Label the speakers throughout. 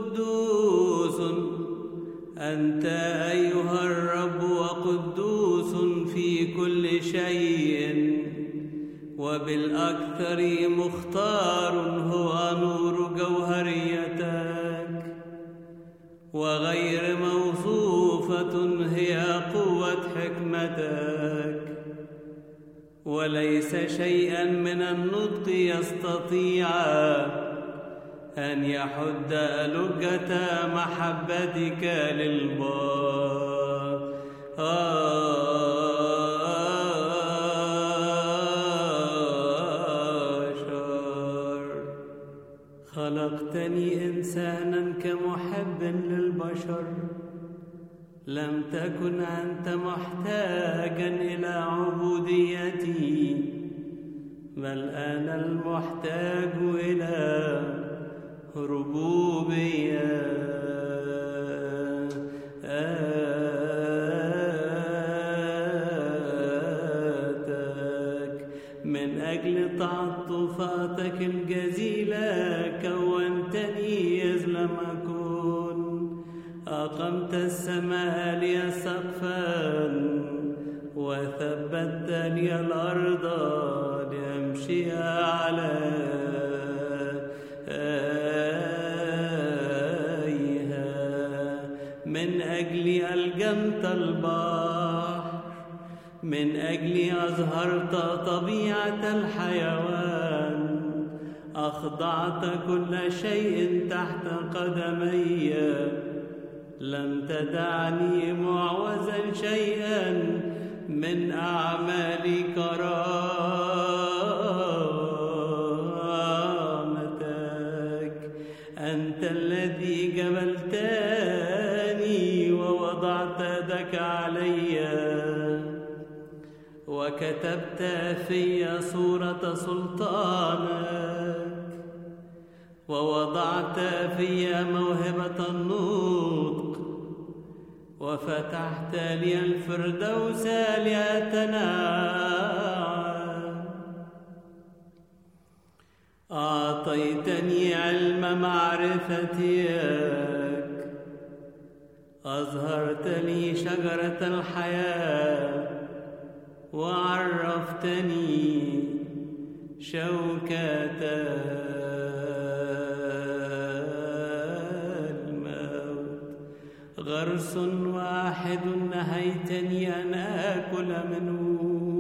Speaker 1: قدوس أنت أيها الرب، وقدوس في كل شيء، وبالأكثر مختار هو نور جوهريتك، وغير موصوفة هي قوة حكمتك، وليس شيئا من النطق يستطيع أن يحد ألجة محبتك للبار. خلقتني إنسانا كمحب للبشر، لم تكن أنت محتاجا إلى عبوديتي، بل أنا المحتاج إلى ربوبيتك. من أجل تعطفاتك الجزيلة كونتني إذ لم أكن، أقمت السماء لي سقفا، وثبت لي الأرض لأمشي عليها. من أجلي ألجمت البحر، من أجلي أظهرت طبيعة الحيوان، أخضعت كل شيء تحت قدمي، لم تدعني معوزا شيئا من أعمال كرامتك. أنت الذي جبلتني ووضعت يدك علي، وكتبت في صورة سلطانك، ووضعت في موهبة النطق، وفتحت لي الفردوس لأتنعم. أعطيتني علم معرفتك، أظهرت لي شجرة الحياة، وعرفتني شوكة الموت. غرس واحد نهيتني أن آكل منه،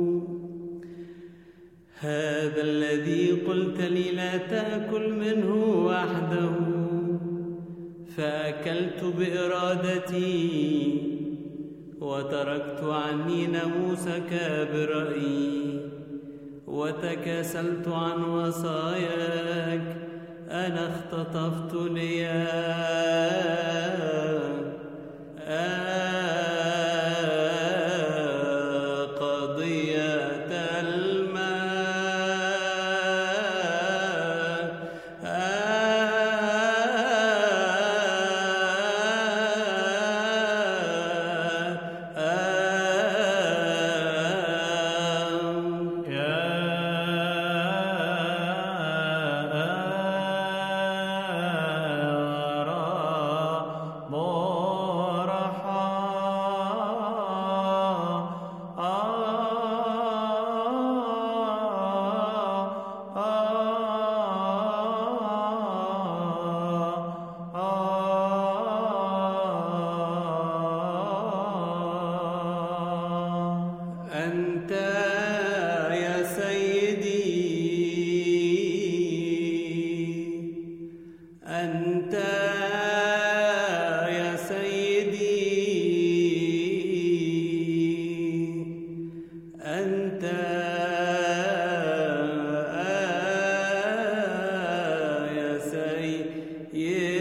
Speaker 1: هذا الذي قلت لي لا تأكل منه وحده، فأكلت بإرادتي، وتركت عني ناموسك برأيي، وتكاسلت عن وصاياك. أنا اختطفت لي قضية أنت يا سيدي، أنت يا سيدي، أنت يا سيدي.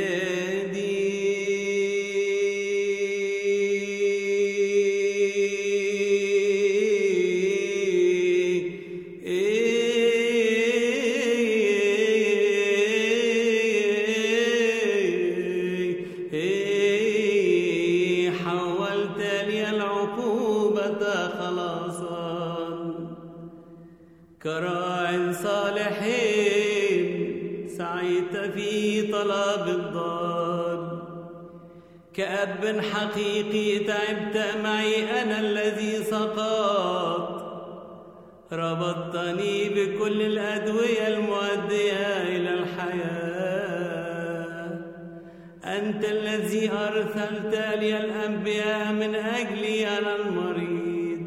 Speaker 1: حولت لي العقوبة خلاصا، كراع صالحين سعيت في طلب الضال، كأب حقيقي تعبت معي أنا الذي سقط، ربطتني بكل الأدوية المؤدية إلى الحياة. أنت الذي أرسلت لي الأنبياء من أجلي أنا المريض،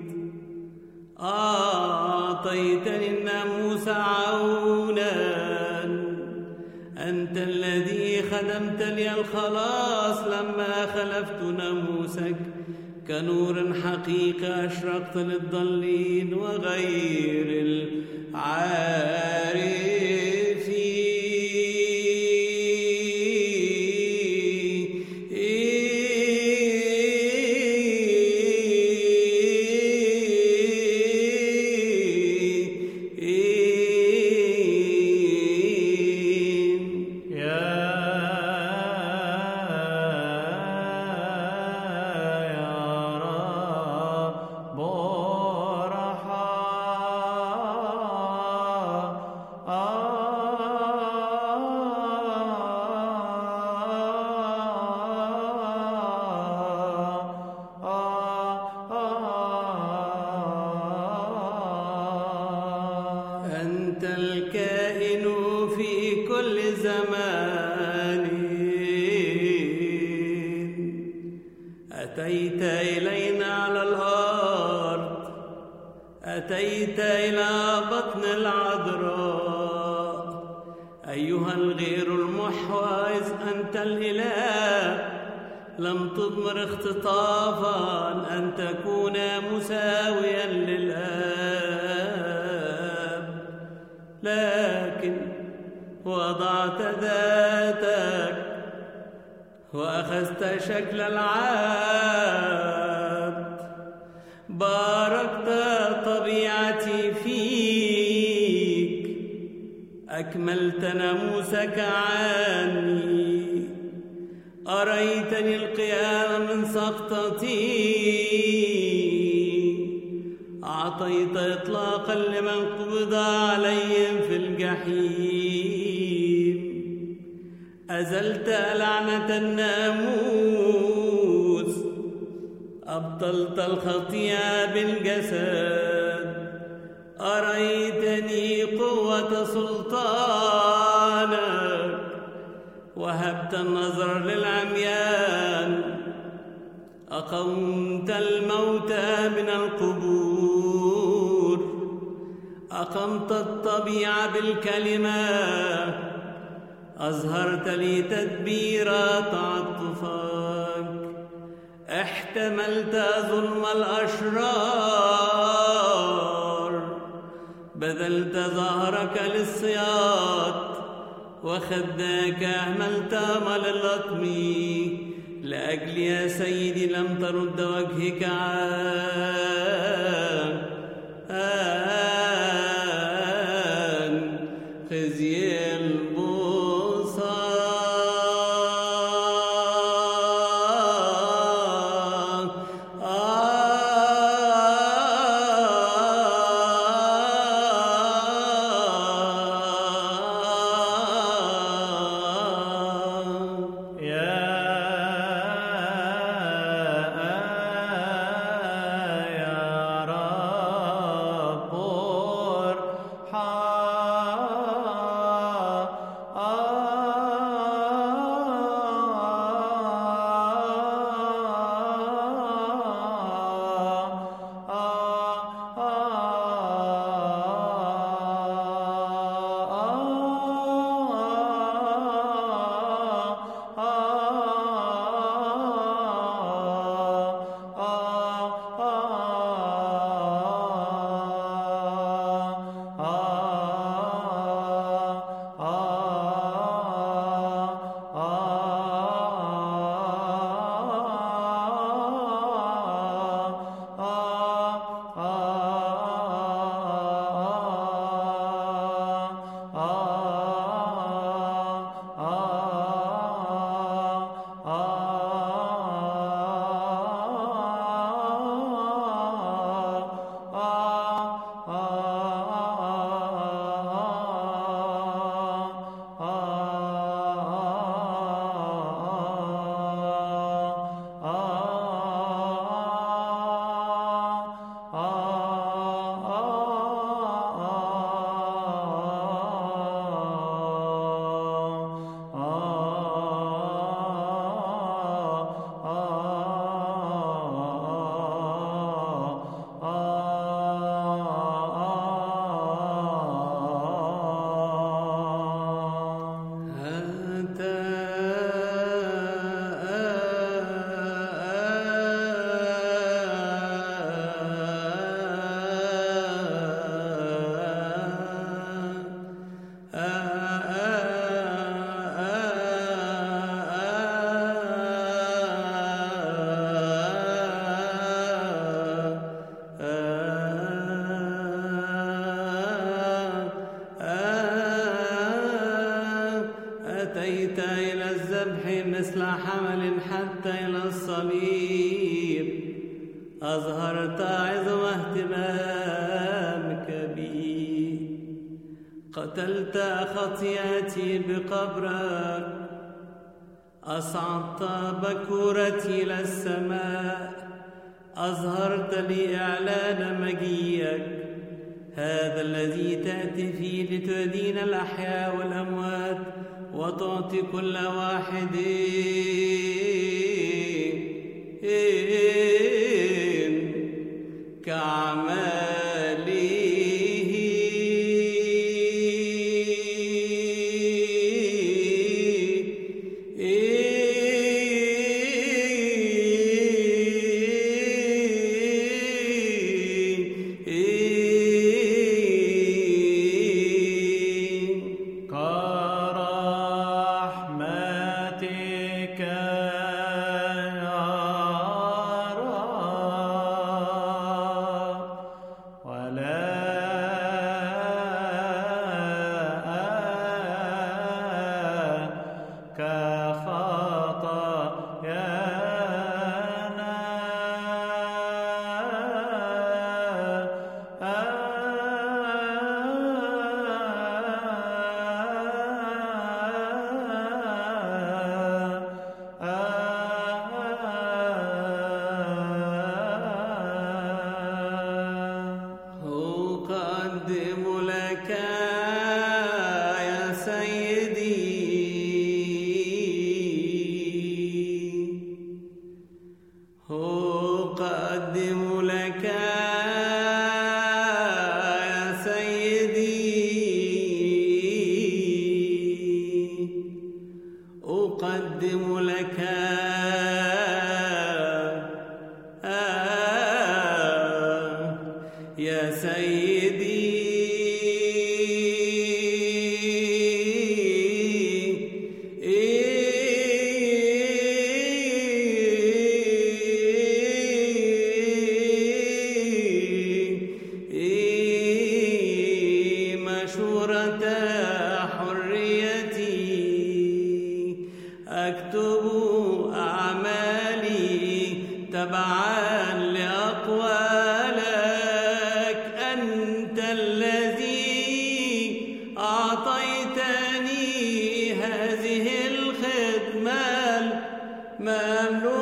Speaker 1: أعطيتني الناموس عونا. أنت الذي خدمت لي الخلاص لما خلفت ناموسك، كنور حقيقة أشرقت للضالين وغير العارفين. أنت الكائن في كل زمان، أتيت إلينا على الأرض، أتيت إلى بطن العذراء أيها الغير المحوى، إذ أنت الإله لم تضمر اختطافا أن تكون مساويا للآب، لكن وضعت ذاتك وأخذت شكل العبد، باركت طبيعتي فيك، أكملت ناموسك عني، أريتني القيام من سقطتي، أعطيت إطلاقا لمن قبض عليهم في الجحيم، أزلت لعنة الناموس، أبطلت الخطيئة بالجسد، أريتني قوة سلطانك، وهبت النظر للعميان، أقمت الموتى من القبور، أقمت الطبيعة بالكلمة، أظهرت لي تدبير تعاطفك، احتملت ظلم الأشرار، بذلت ظهرك للصياد، وخداك أهملت أمل اللطم، لأجل يا سيدي لم ترد وجهك عن خزي حمل حتى إلى الصليب، أظهرت عظم اهتمامك بي. قتلت خطيئتي بقبرك، أصعدت بكورتي إلى السماء، أظهرت لي إعلان مجيئك، هذا الذي تأتي فيه لتدين الأحياء والأموات وتعطي كل واحد كأعماله. أقدم لك يا سيدي، أقدم لك يا سيدي، مشورة حريتي، أكتب أعمالي تبعا لأقوالك. أنت الذي أعطيتني هذه الخدمة الممنوعة